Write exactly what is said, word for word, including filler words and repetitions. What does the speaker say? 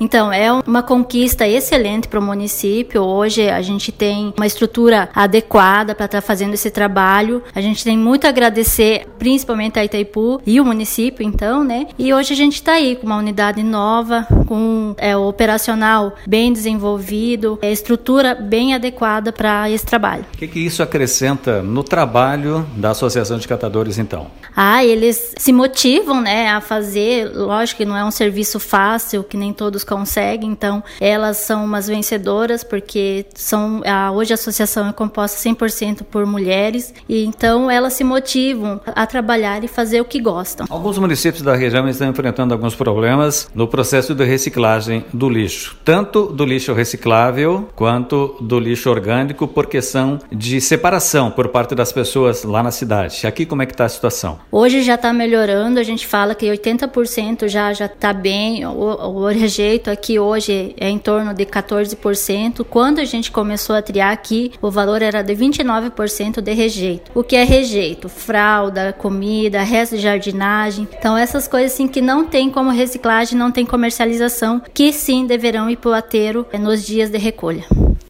Então, é uma conquista excelente para o município. Hoje a gente tem uma estrutura adequada para estar tá fazendo esse trabalho. A gente tem muito a agradecer, principalmente a Itaipu e o município, então, né? E hoje a gente está aí com uma unidade nova, com é, o operacional bem desenvolvido, é, estrutura bem adequada para esse trabalho. O que, que isso acrescenta no trabalho da Associação de Catadores, então? Ah, eles se motivam, né, a fazer. Lógico que não é um serviço fácil, que nem todos conseguem, então elas são umas vencedoras, porque são, a, hoje a associação é composta cem por cento por mulheres, e então elas se motivam a trabalhar e fazer o que gostam. Alguns municípios da região estão enfrentando alguns problemas no processo de reciclagem do lixo, tanto do lixo reciclável quanto do lixo orgânico, por questão de separação por parte das pessoas lá na cidade. Aqui como é que está a situação? Hoje já está melhorando, a gente fala que oitenta por cento já já está bem, o, o rejeito aqui hoje é em torno de quatorze por cento. Quando a gente começou a triar aqui, o valor era de vinte e nove por cento de rejeito. O que é rejeito? Fralda, comida, resto de jardinagem. Então essas coisas assim que não tem como reciclagem, não tem comercialização, que sim deverão ir para o aterro nos dias de recolha.